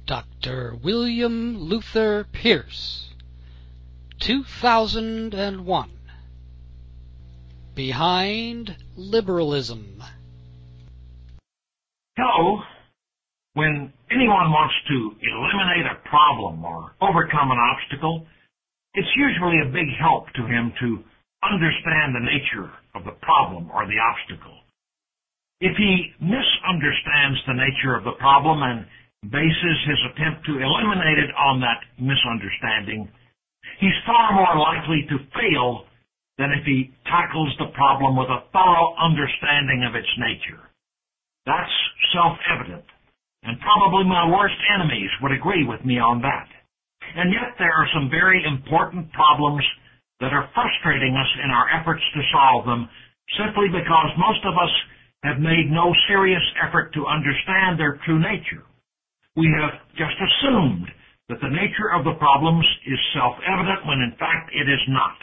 Dr. William Luther Pierce, 2001. Behind Liberalism. Hello. When anyone wants to eliminate a problem or overcome an obstacle, it's usually a big help to him to understand the nature of the problem or the obstacle. If he misunderstands the nature of the problem and bases his attempt to eliminate it on that misunderstanding, he's far more likely to fail than if he tackles the problem with a thorough understanding of its nature. That's self-evident, and probably my worst enemies would agree with me on that. And yet there are some very important problems that are frustrating us in our efforts to solve them simply because most of us have made no serious effort to understand their true nature. We have just assumed that the nature of the problems is self-evident when in fact it is not.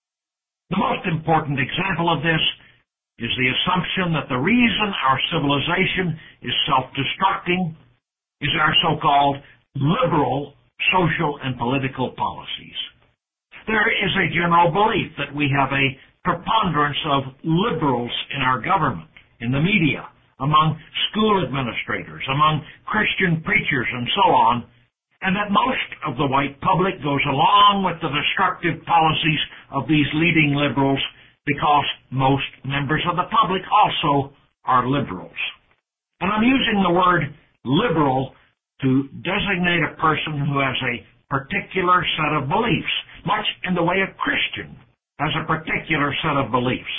The most important example of this is the assumption that the reason our civilization is self-destructing is our so-called liberal social and political policies. There is a general belief that we have a preponderance of liberals in our government, in the media, among school administrators, among Christian preachers, and so on, and that most of the white public goes along with the destructive policies of these leading liberals because most members of the public also are liberals. And I'm using the word liberal to designate a person who has a particular set of beliefs, much in the way a Christian has a particular set of beliefs.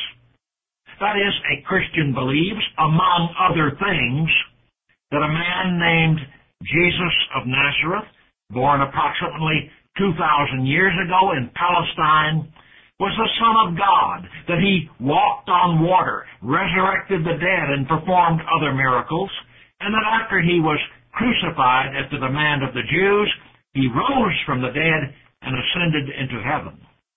That is, a Christian believes, among other things, that a man named Jesus of Nazareth, born approximately 2,000 years ago in Palestine, was the Son of God, that he walked on water, resurrected the dead, and performed other miracles, and that after he was crucified at the demand of the Jews, he rose from the dead and ascended into heaven.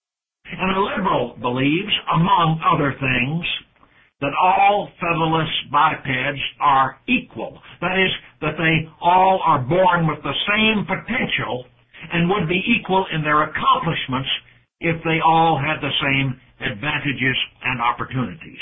And a liberal believes, among other things, that all featherless bipeds are equal. That is, that they all are born with the same potential and would be equal in their accomplishments if they all had the same advantages and opportunities.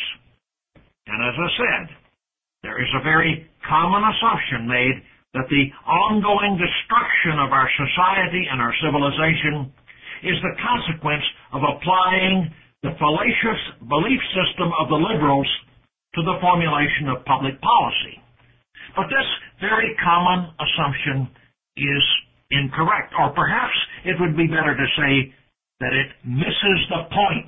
And as I said, there is a very common assumption made that the ongoing destruction of our society and our civilization is the consequence of applying the fallacious belief system of the liberals to the formulation of public policy. But this very common assumption is incorrect, or perhaps it would be better to say that it misses the point.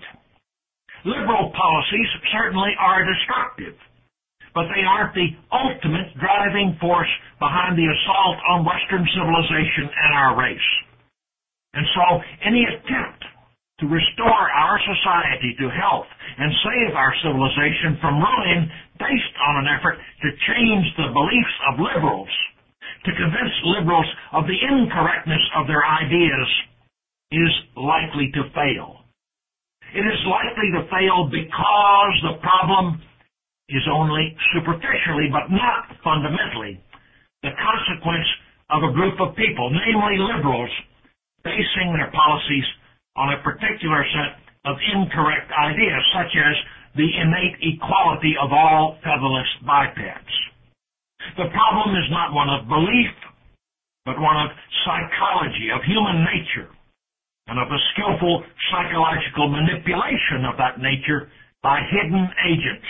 Liberal policies certainly are destructive, but they aren't the ultimate driving force behind the assault on Western civilization and our race. And so any attempt to restore our society to health and save our civilization from ruin based on an effort to change the beliefs of liberals, to convince liberals of the incorrectness of their ideas, is likely to fail. It is likely to fail because the problem is only superficially, but not fundamentally, the consequence of a group of people, namely liberals, basing their policies on a particular set of incorrect ideas, such as the innate equality of all featherless bipeds. The problem is not one of belief, but one of psychology, of human nature, and of the skillful psychological manipulation of that nature by hidden agents.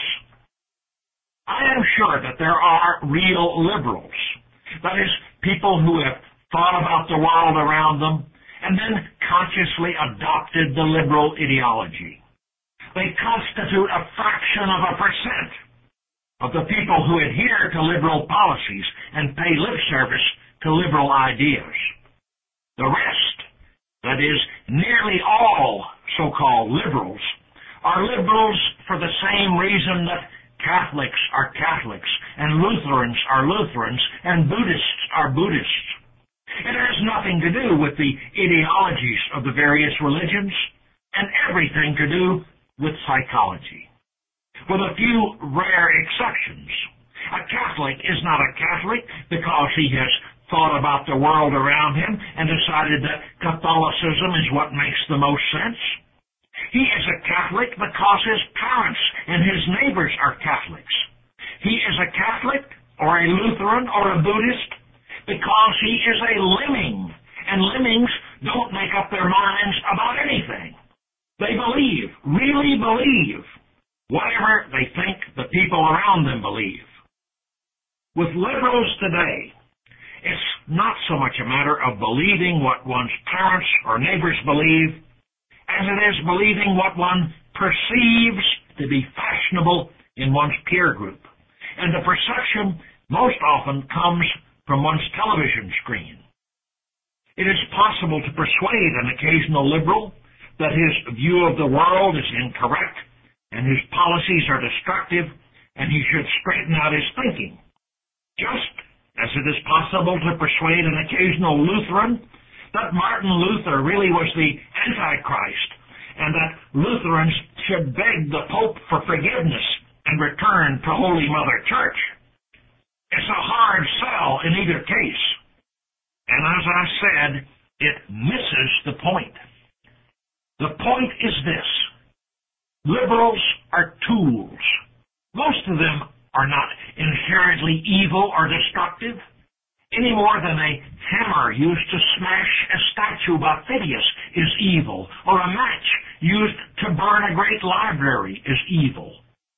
I am sure that there are real liberals, that is, people who have thought about the world around them and then consciously adopted the liberal ideology. They constitute a fraction of a percent of the people who adhere to liberal policies and pay lip service to liberal ideas. The rest, that is, nearly all so-called liberals, are liberals for the same reason that Catholics are Catholics, and Lutherans are Lutherans, and Buddhists are Buddhists. It has nothing to do with the ideologies of the various religions, and everything to do with psychology. With a few rare exceptions. A Catholic is not a Catholic because he has thought about the world around him and decided that Catholicism is what makes the most sense. He is a Catholic because his parents and his neighbors are Catholics. He is a Catholic or a Lutheran or a Buddhist because he is a lemming, and lemmings don't make up their minds about anything. They believe, really believe, whatever they think the people around them believe. With liberals today, it's not so much a matter of believing what one's parents or neighbors believe as it is believing what one perceives to be fashionable in one's peer group. And the perception most often comes from one's television screen. It is possible to persuade an occasional liberal that his view of the world is incorrect and his policies are destructive and he should straighten out his thinking. Just as it is possible to persuade an occasional Lutheran that Martin Luther really was the Antichrist and that Lutherans should beg the Pope for forgiveness and return to Holy Mother Church. It's a hard sell in either case. And as I said, it misses the point. The point is this. Liberals are tools. Most of them are not inherently evil or destructive, any more than a hammer used to smash a statue of Phidias is evil, or a match used to burn a great library is evil.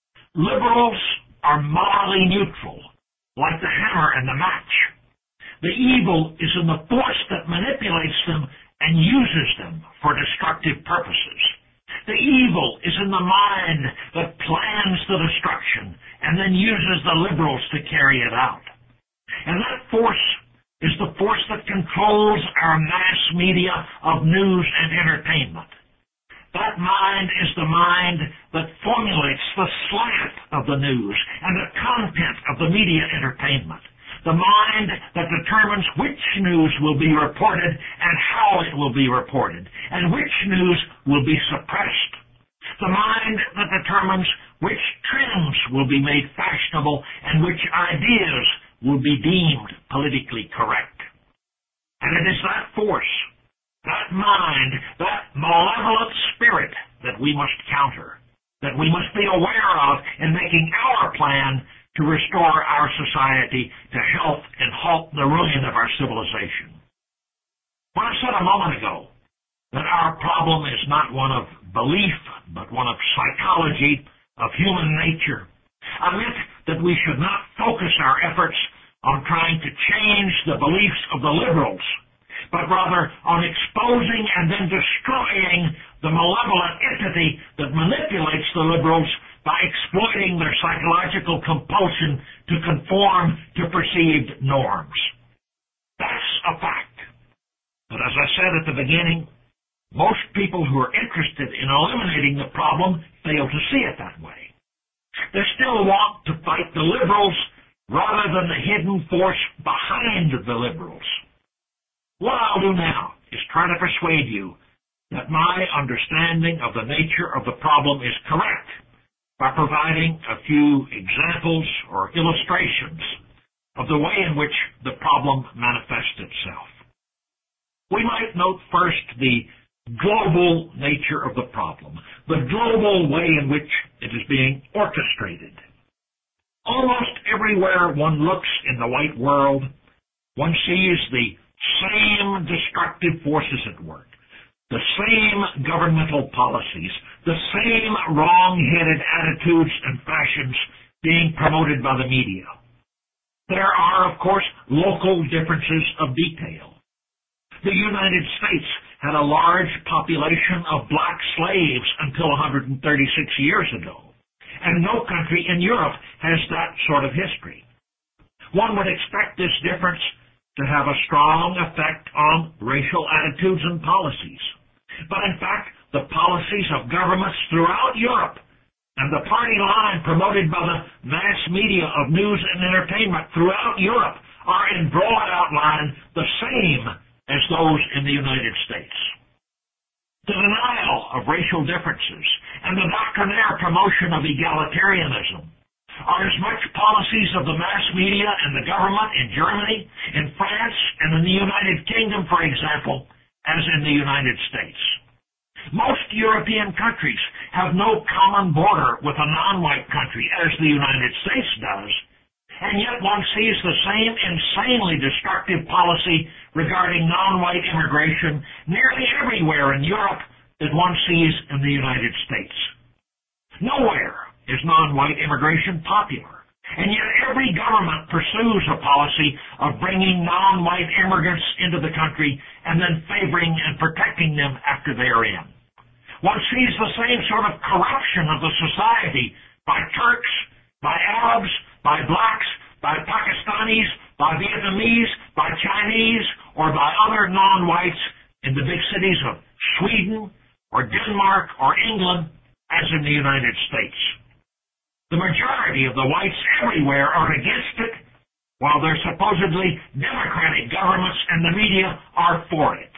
Liberals are morally neutral, like the hammer and the match. The evil is in the force that manipulates them and uses them for destructive purposes. The evil is in the mind that plans the destruction and then uses the liberals to carry it out. And that force is the force that controls our mass media of news and entertainment. That mind is the mind that formulates the slant of the news and the content of the media entertainment. The mind that determines which news will be reported and how it will be reported, and which news will be suppressed. The mind that determines which trends will be made fashionable and which ideas will be deemed politically correct. And it is that force, that mind, that malevolent spirit that we must counter, that we must be aware of in making our plan to restore our society to health and halt the ruin of our civilization. When I said a moment ago that our problem is not one of belief, but one of psychology, of human nature, I meant that we should not focus our efforts on trying to change the beliefs of the liberals, but rather on exposing and then destroying the malevolent entity that manipulates the liberals by exploiting their psychological compulsion to conform to perceived norms. That's a fact. But as I said at the beginning, most people who are interested in eliminating the problem fail to see it that way. They still want to fight the liberals rather than the hidden force behind the liberals. What I'll do now is try to persuade you that my understanding of the nature of the problem is correct by providing a few examples or illustrations of the way in which the problem manifests itself. We might note first the global nature of the problem, the global way in which it is being orchestrated. Almost everywhere one looks in the white world, one sees the same destructive forces at work, the same governmental policies, the same wrong-headed attitudes and fashions being promoted by the media. There are, of course, local differences of detail. The United States had a large population of black slaves until 136 years ago, and no country in Europe has that sort of history. One would expect this difference to have a strong effect on racial attitudes and policies. But in fact, the policies of governments throughout Europe and the party line promoted by the mass media of news and entertainment throughout Europe are in broad outline the same as those in the United States. The denial of racial differences and the doctrinaire promotion of egalitarianism are as much policies of the mass media and the government in Germany, in France, and in the United Kingdom, for example, as in the United States. Most European countries have no common border with a non-white country as the United States does, and yet one sees the same insanely destructive policy regarding non-white immigration nearly everywhere in Europe that one sees in the United States. Nowhere is non-white immigration popular, and yet every government pursues a policy of bringing non-white immigrants into the country and then favoring and protecting them after they are in. One sees the same sort of corruption of the society by Turks, by Arabs, by blacks, by Pakistanis, by Vietnamese, by Chinese, or by other non-whites in the big cities of Sweden or Denmark or England as in the United States. The majority of the whites everywhere are against it, while their supposedly democratic governments and the media are for it.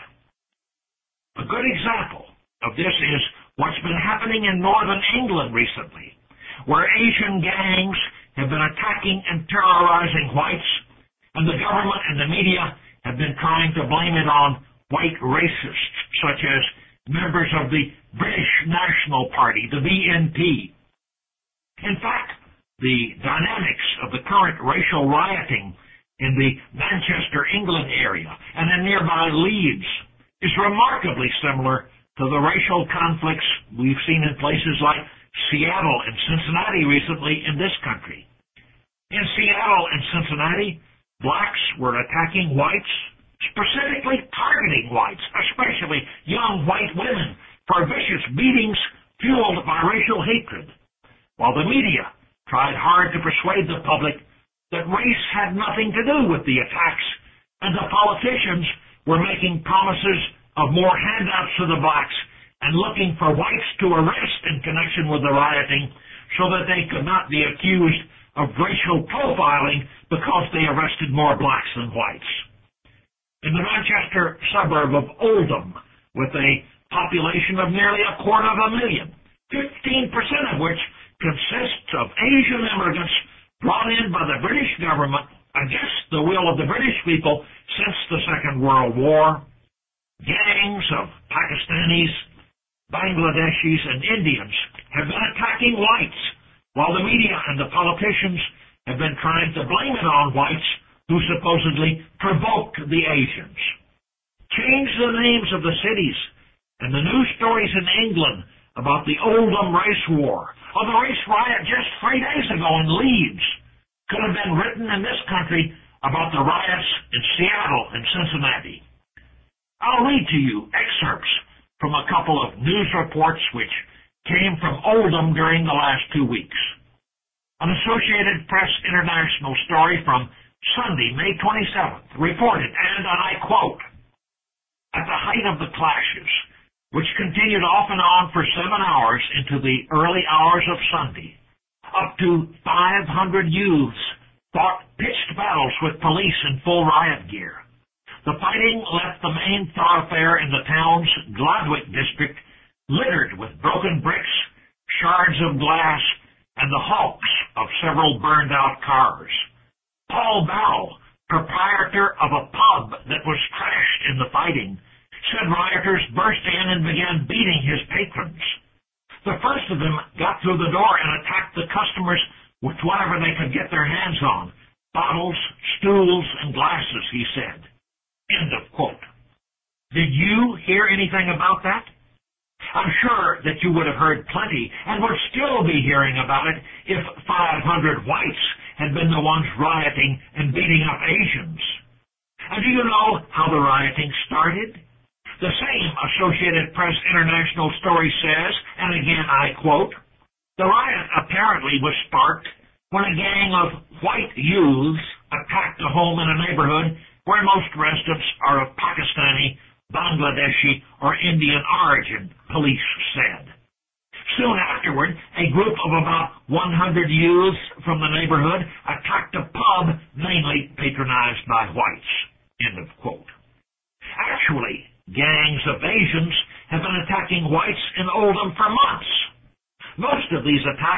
A good example of this is what's been happening in northern England recently, where Asian gangs have been attacking and terrorizing whites, and the government and the media have been trying to blame it on white racists, such as members of the British National Party, the BNP. In fact, the dynamics of the current racial rioting in the Manchester, England area and in nearby Leeds is remarkably similar to the racial conflicts we've seen in places like Seattle and Cincinnati recently in this country. In Seattle and Cincinnati, blacks were attacking whites, specifically targeting whites, especially young white women, for vicious beatings fueled by racial hatred, while the media tried hard to persuade the public that race had nothing to do with the attacks, and the politicians were making promises of more handouts to the blacks and looking for whites to arrest in connection with the rioting so that they could not be accused of racial profiling because they arrested more blacks than whites. In the Manchester suburb of Oldham, with a population of nearly 250,000, 15% of which consists of Asian immigrants brought in by the British government against the will of the British people since the Second World War, gangs of Pakistanis, Bangladeshis, and Indians have been attacking whites, while the media and the politicians have been trying to blame it on whites who supposedly provoked the Asians. Change the names of the cities, and the news stories in England about the Oldham race war, or the race riot just 3 days ago in Leeds, could have been written in this country about the riots in Seattle and Cincinnati. I'll read to you excerpts from a couple of news reports which came from Oldham during the last 2 weeks. An Associated Press International story from Sunday, May 27th, reported, and I quote, "At the height of the clashes, which continued off and on for 7 hours into the early hours of Sunday, up to 500 youths fought pitched battles with police in full riot gear. The fighting left the main thoroughfare in the town's Gladwick district littered with broken bricks, shards of glass, and the hulks of several burned-out cars. Paul Barrow, proprietor of a pub that was trashed in the fighting, said rioters burst in and began beating his patrons. The first of them got through the door and attacked the customers with whatever they could get their hands on, bottles, stools, and glasses," he said. End of quote. Did you hear anything about that? I'm sure that you would have heard plenty and would still be hearing about it if 500 whites had been the ones rioting and beating up Asians. And do you know how the rioting started? The same Associated Press International story says, and again I quote, "The riot apparently was sparked when a gang of white youths attacked a home in a neighborhood where most residents are of Pakistani, Bangladeshi, or Indian origin," police said. Soon afterward, a group of about 100 youths from the neighborhood attacked a pub mainly patronized by whites. End of quote. Actually, gangs of Asians have been attacking whites in Oldham for months. Most of these attacks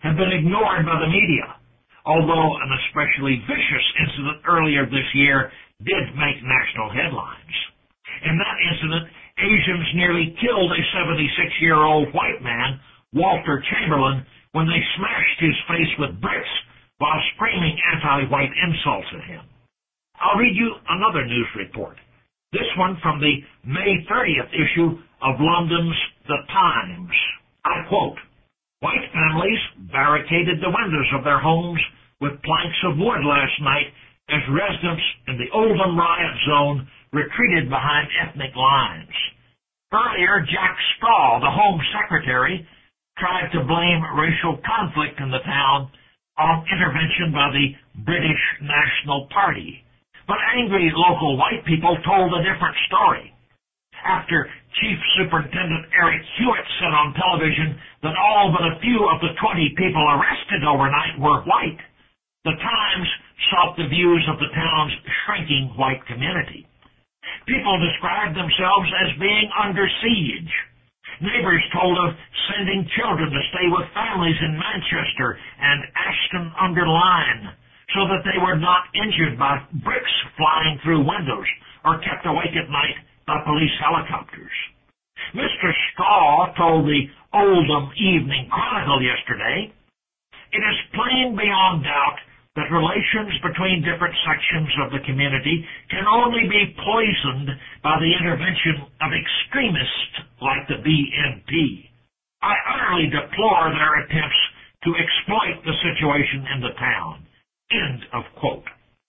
have been ignored by the media, although an especially vicious incident earlier this year did make national headlines. In that incident, Asians nearly killed a 76-year-old white man, Walter Chamberlain, when they smashed his face with bricks while screaming anti-white insults at him. I'll read you another news report, this one from the May 30th issue of London's The Times. I quote, "White families barricaded the windows of their homes with planks of wood last night as residents in the Oldham riot zone retreated behind ethnic lines. Earlier, Jack Straw, the Home Secretary, tried to blame racial conflict in the town on intervention by the British National Party. But angry local white people told a different story. After Chief Superintendent Eric Hewitt said on television that all but a few of the 20 people arrested overnight were white, the Times sought the views of the town's shrinking white community. People described themselves as being under siege. Neighbors told of sending children to stay with families in Manchester and Ashton-under-Lyne so that they were not injured by bricks flying through windows or kept awake at night by police helicopters. Mr. Straw told the Oldham Evening Chronicle yesterday, "It is plain beyond doubt that relations between different sections of the community can only be poisoned by the intervention of extremists like the BNP. I utterly deplore their attempts to exploit the situation in the town." End of quote.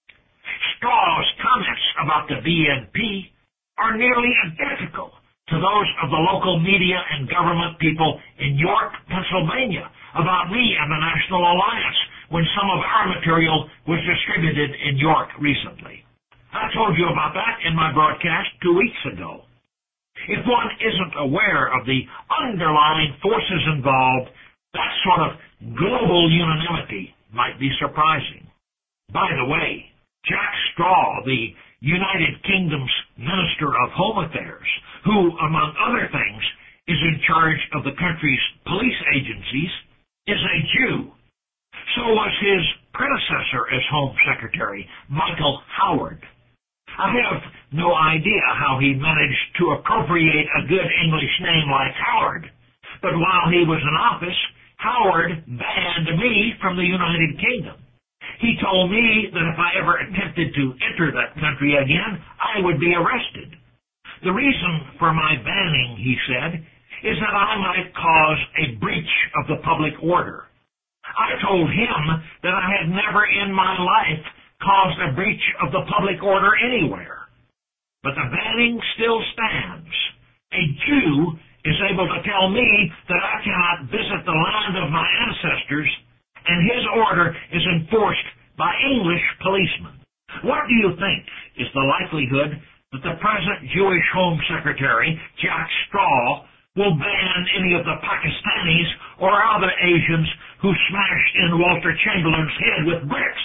Straw's comments about the BNP are nearly identical to those of the local media and government people in York, Pennsylvania, about me and the National Alliance when some of our material was distributed in York recently. I told you about that in my broadcast 2 weeks ago. If one isn't aware of the underlying forces involved, that sort of global unanimity might be surprising. By the way, Jack Straw, the United Kingdom's Minister of Home Affairs, who, among other things, is in charge of the country's police agencies, is a Jew. So was his predecessor as Home Secretary, Michael Howard. I have no idea how he managed to appropriate a good English name like Howard, but while he was in office, Howard banned me from the United Kingdom. He told me that if I ever attempted to enter that country again, I would be arrested. The reason for my banning, he said, is that I might cause a breach of the public order. I told him that I had never in my life caused a breach of the public order anywhere. But the banning still stands. A Jew is able to tell me that I cannot visit the land of my ancestors, and his order is enforced by English policemen. What do you think is the likelihood that the present Jewish Home Secretary, Jack Straw, will ban any of the Pakistanis or other Asians who smashed in Walter Chamberlain's head with bricks?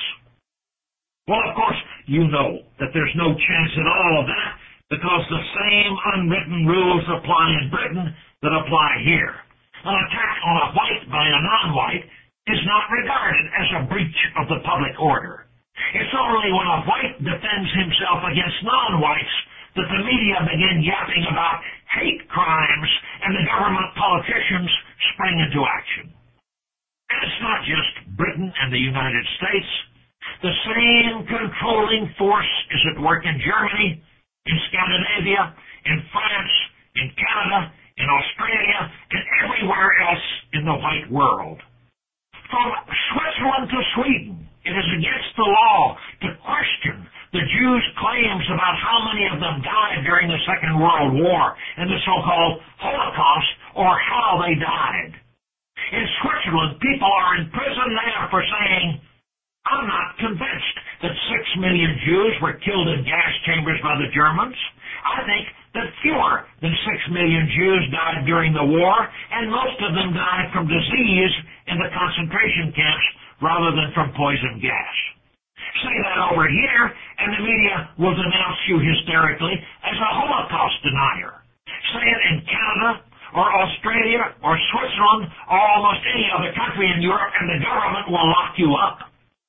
Well, of course, you know that there's no chance at all of that because the same unwritten rules apply in Britain that apply here. An attack on a white by a non-white is not regarded as a breach of the public order. It's only when a white defends himself against non-whites that the media begin yapping about hate crimes and the government politicians spring into action. And it's not just Britain and the United States. The same controlling force is at work in Germany, in Scandinavia, in France, in Canada, in Australia, and everywhere else in the white world. From Switzerland to Sweden, it is against the law to question the Jews' claims about how many of them died during the Second World War and the so-called Holocaust, or how they died. In Switzerland, people are in prison there for saying, "I'm not convinced that 6 million Jews were killed in gas chambers by the Germans. I think that fewer than 6 million Jews died during the war, and most of them died from disease in the concentration camps rather than from poison gas." Say that over here, and the media will denounce you hysterically as a Holocaust denier. Say it in Canada, or Australia or Switzerland or almost any other country in Europe, and the government will lock you up.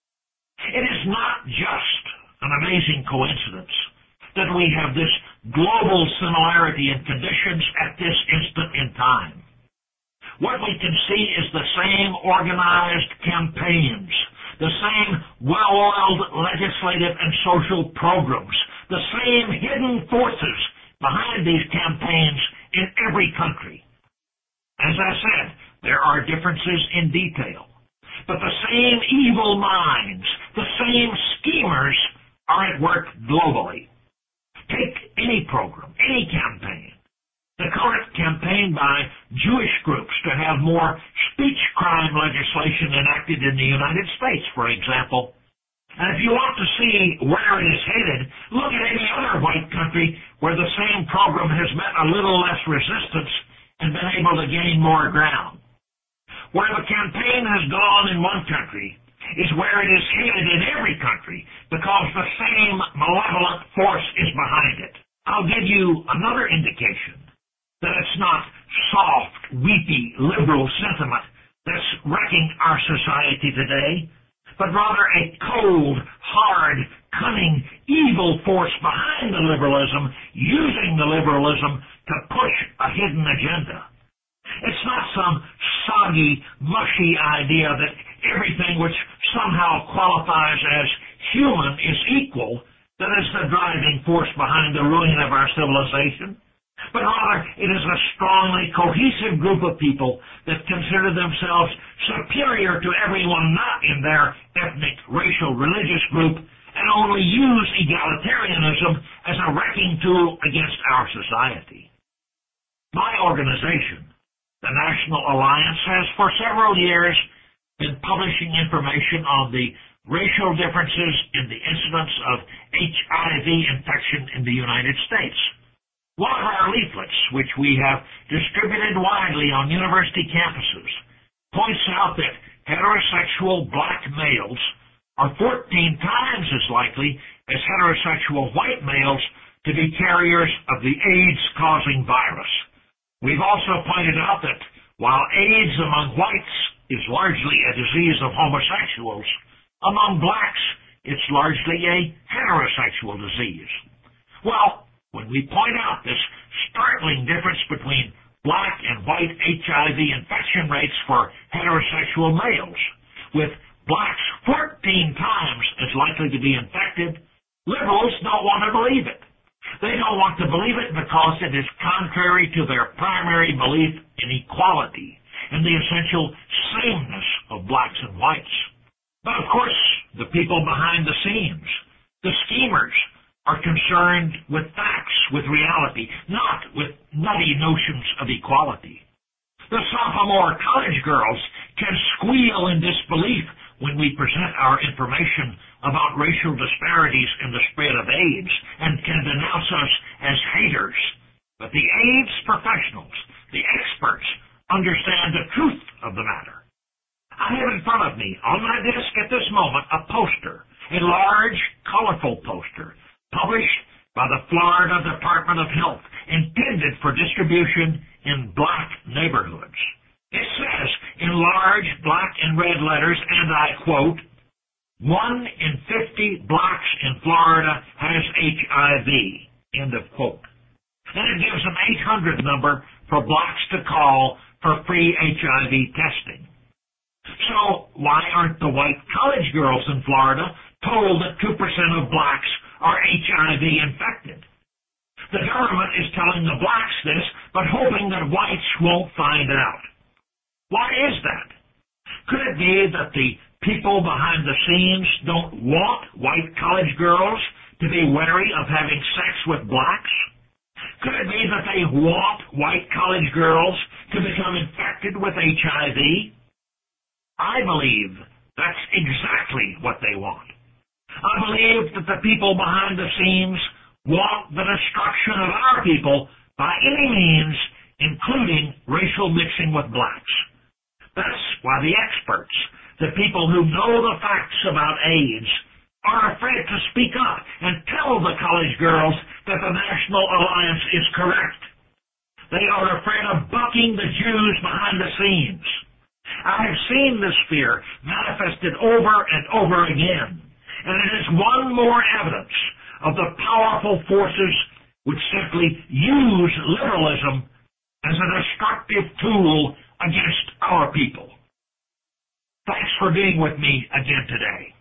It is not just an amazing coincidence that we have this global similarity in conditions at this instant in time. What we can see is the same organized campaigns, the same well-oiled legislative and social programs, the same hidden forces behind these campaigns in every country. As I said, there are differences in detail, but the same evil minds, the same schemers are at work globally. Take any program, any campaign. The current campaign by Jewish groups to have more speech crime legislation enacted in the United States, for example. And if you want to see where it is headed, look at any other white country where the same program has met a little less resistance and been able to gain more ground. Where the campaign has gone in one country is where it is headed in every country because the same malevolent force is behind it. I'll give you another indication that it's not soft, weepy, liberal sentiment that's wrecking our society today, but rather a cold, hard, cunning, evil force behind the liberalism, using the liberalism to push a hidden agenda. It's not some soggy, mushy idea that everything which somehow qualifies as human is equal that is the driving force behind the ruin of our civilization. But rather, it is a strongly cohesive group of people that consider themselves superior to everyone not in their ethnic, racial, religious group, and only use egalitarianism as a wrecking tool against our society. My organization, the National Alliance, has for several years been publishing information on the racial differences in the incidence of HIV infection in the United States. One of our leaflets, which we have distributed widely on university campuses, points out that heterosexual black males are 14 times as likely as heterosexual white males to be carriers of the AIDS-causing virus. We've also pointed out that while AIDS among whites is largely a disease of homosexuals, among blacks it's largely a heterosexual disease. Well, when we point out this startling difference between black and white HIV infection rates for heterosexual males, with blacks 14 times as likely to be infected, liberals don't want to believe it. They don't want to believe it because it is contrary to their primary belief in equality and the essential sameness of blacks and whites. But of course, the people behind the scenes, the schemers, are concerned with facts, with reality, not with nutty notions of equality. The sophomore college girls can squeal in disbelief when we present our information about racial disparities in the spread of AIDS and can denounce us as haters. But the AIDS professionals, the experts, understand the truth of the matter. I have in front of me, on my desk at this moment, a poster, a large, colorful poster, published by the Florida Department of Health, intended for distribution in black neighborhoods. It says in large black and red letters, and I quote, 1 in 50 blacks in Florida has HIV, end of quote. And it gives an 800 number for blacks to call for free HIV testing. So why aren't the white college girls in Florida told that 2% of blacks are HIV infected? The government is telling the blacks this, but hoping that whites won't find out. Why is that? Could it be that the people behind the scenes don't want white college girls to be wary of having sex with blacks? Could it be that they want white college girls to become infected with HIV? I believe that's exactly what they want. I believe that the people behind the scenes want the destruction of our people by any means, including racial mixing with blacks. That's why the experts, the people who know the facts about AIDS, are afraid to speak up and tell the college girls that the National Alliance is correct. They are afraid of bucking the Jews behind the scenes. I have seen this fear manifested over and over again, and it is one more evidence of the powerful forces which simply use liberalism as a destructive tool against our people. Thanks for being with me again today.